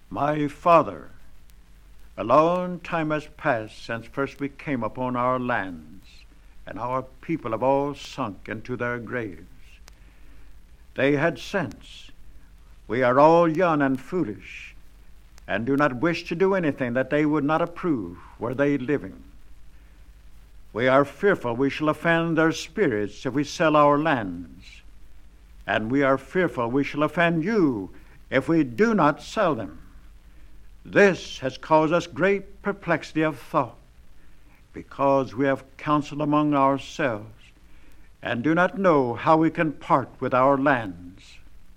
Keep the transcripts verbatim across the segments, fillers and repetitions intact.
My father, a long time has passed since first we came upon our lands, and our people have all sunk into their graves. They had sense. We are all young and foolish, and do not wish to do anything that they would not approve were they living. We are fearful we shall offend their spirits if we sell our lands, and we are fearful we shall offend you if we do not sell them. This has caused us great perplexity of thought, because we have counseled among ourselves, and do not know how we can part with our lands.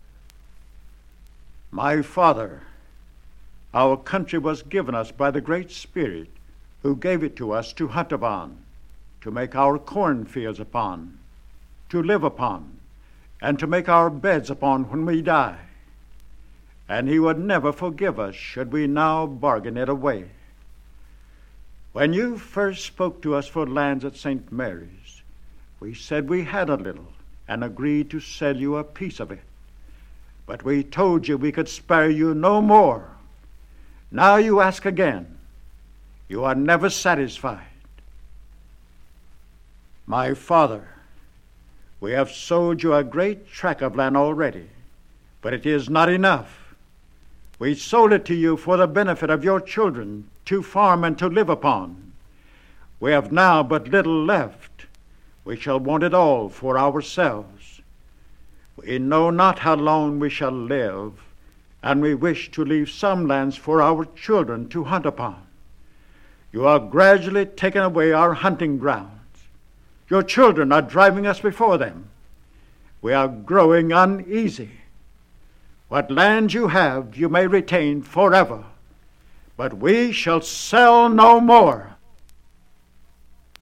My father, our country was given us by the Great Spirit, who gave it to us to hunt upon, to make our cornfields upon, to live upon, and to make our beds upon when we die. And he would never forgive us should we now bargain it away. When you first spoke to us for lands at Saint Mary's, we said we had a little, and agreed to sell you a piece of it. But we told you we could spare you no more. Now you ask again. You are never satisfied. My father, we have sold you a great tract of land already, but it is not enough. We sold it to you for the benefit of your children, to farm and to live upon. We have now but little left. We shall want it all for ourselves. We know not how long we shall live, and we wish to leave some lands for our children to hunt upon. You are gradually taking away our hunting grounds. Your children are driving us before them. We are growing uneasy. What land you have, you may retain forever, but we shall sell no more.